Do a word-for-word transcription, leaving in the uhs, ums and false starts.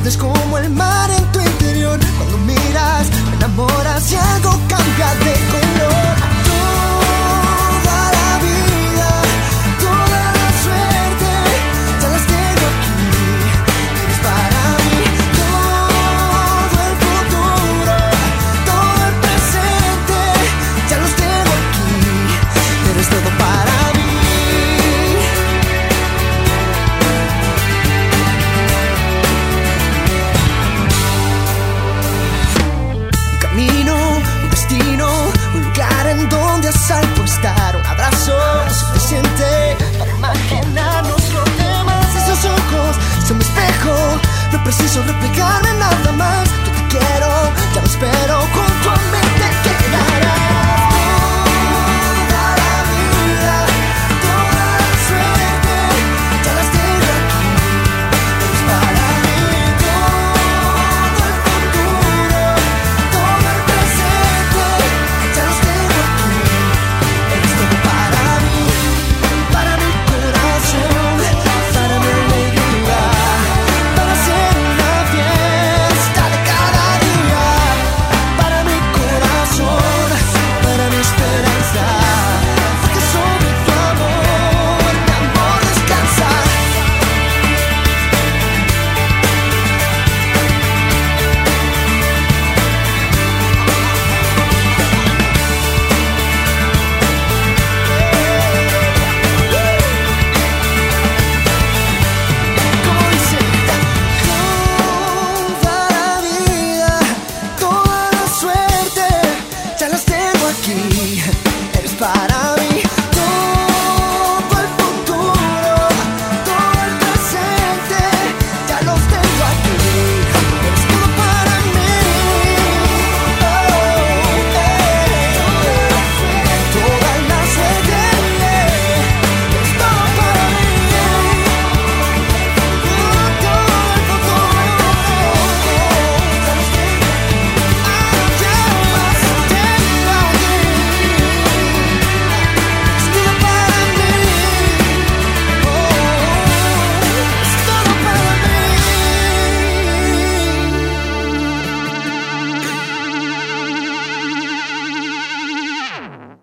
Ardes como el mar en tu interior. Cuando miras, me enamoras y algo cambia de color. Toda la vida, toda la suerte, ya las tengo aquí. Eres para mí todo el futuro, todo el presente, ya los tengo aquí. Eres todo para mí. Un destino, un lugar en donde a salvo estar. Un abrazo suficiente para imaginarnos lo demás. Esos ojos son mi espejo, no preciso replicarme nada más. Yo te quiero, ya no espero.